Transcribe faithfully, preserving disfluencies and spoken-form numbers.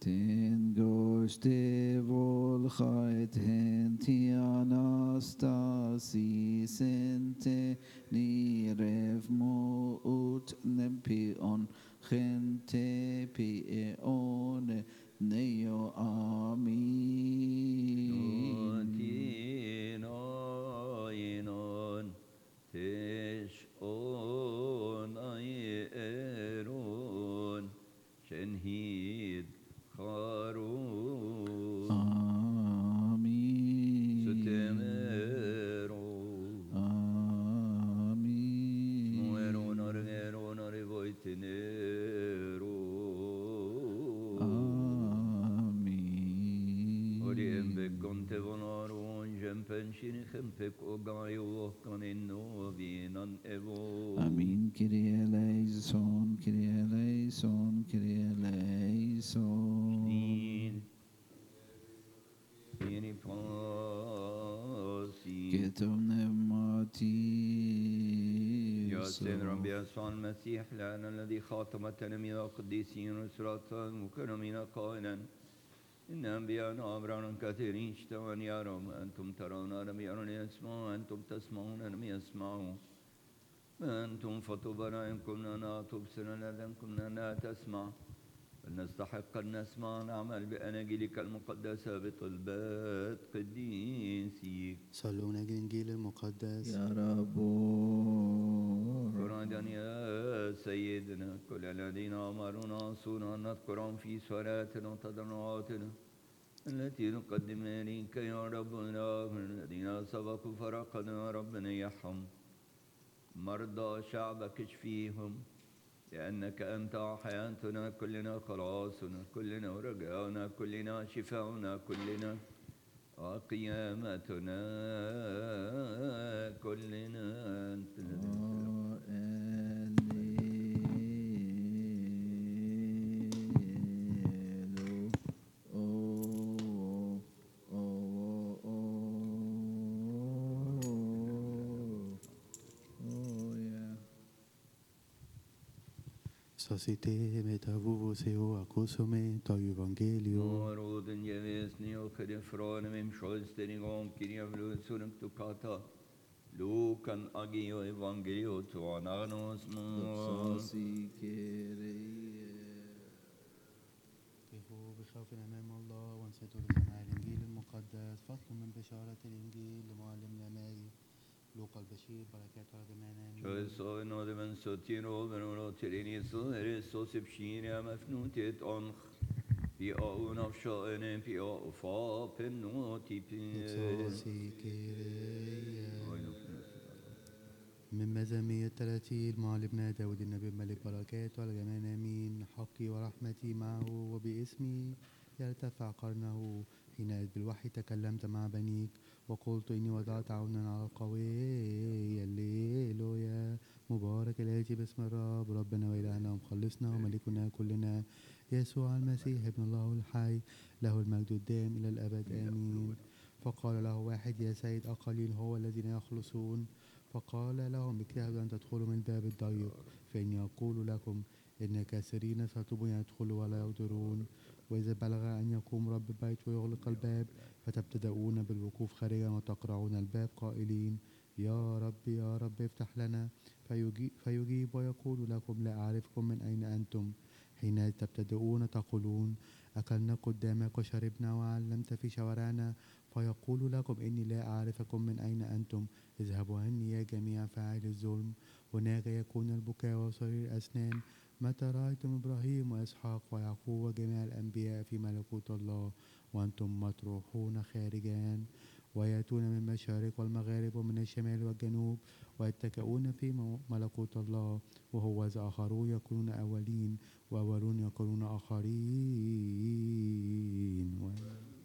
Ten goste volchait henti anastasi sente ni rev mo ut nempion gente pione neo amin. Notinoinon tishon ayeron shenhid charun Amin. sutemero Amin. mueron argeron arvoitinero Amin. oriem beconte vonaron jempenshini chempek ogayo kanino vinan evo Amin. Kyrie eleison, Kyrie eleison, Kyrie eleison. Snin Vieni pasi كتب نعمتي يا سيد ربي يسوع المسيح لنا الذي خاتم التلاميذ القديسين وسراة المكرمين قائلا إن أنبياءنا أبرار كثيرين اشتوى أن يروا أنتم ترون لم يروا ليسمعوا أنتم تسمعون لم يسمعوا أنتم فطوبى إن كنا تبصر لم كنا لا تسمع فلنستحق أن نسمع نعمل بأناجيلك المقدسة بطلبات قديسيك صلوا من أجل الإنجيل المقدس. يا رب فرجا يا سيدنا كل الذين أمرونا صونا أن نذكرهم في صلاتنا وتضرعاتنا التي نقدم إليك يا رب الآخر الذين سبقوا فرقنا ربنا يرحم مرضى شعبك اشفيهم لأنك أنت حياتنا كلنا خلاصنا كلنا ورجاؤنا كلنا شفاؤنا كلنا وقيامتنا كلنا أنت Société metavuvuseo acusome to evangelio. Moruden jevesni och kedefrone mim sjölsteni gång kiriam lusunuk tukata Lukan agio evangelio to ananos mo كيفوا بخوف أمام الله وانصتوا لسماع الإنجيل المقدس. فصل من بشارة الإنجيل لمعلم الأماري لوقا البشير بركات على جميعنا. Sjö så nådde men så till oven och till din så är det så subskin jag mafnutet on vi aun av sjönen vi av fa penoti من مزامير التراتيل مع ابن داود النبي الملك بركاته على جميعنا آمين. حقي ورحمتي معه وباسمي يرتفع قرنه. حينئذ بالوحي تكلمت مع بنيك وقلت إني وضعت عونا على القوي. الليلويا مبارك الآتي باسم الرب ربنا وإلهنا ومخلصنا وملكنا كلنا يسوع المسيح ابن الله الحي له المجد الدائم إلى الأبد آمين. فقال له واحد يا سيد أقليل هو الذين يخلصون؟ فقال لهم اجتهدوا أن تدخلوا من الباب الضيق فإني أقول لكم إن كثيرين سيطلبون أن يدخلوا ولا يقدرون. وإذا بلغ أن يقوم رب البيت ويغلق الباب فتبتدؤون بالوقوف خارجا وتقرعون الباب قائلين يا رب يا رب افتح لنا فيجيب, فيجيب ويقول لكم لا أعرفكم من أين أنتم. حين تبتدؤون تقولون أكلنا قدامك وشربنا وعلمت في شوارعنا فيقول لكم إني لا أعرفكم من أين أنتم اذهبوا عني يا جميع فاعل الظلم. هناك يكون البكاء وصرير الأسنان متى رأيتم إبراهيم وإسحاق ويعقوب وجميع الأنبياء في ملكوت الله وأنتم مطروحون خارجان. ويأتون من المشارق والمغارب ومن الشمال والجنوب ويتكئون في ملكوت الله وهو إذا آخرون يكونون أولين وأولون يكونون آخرين.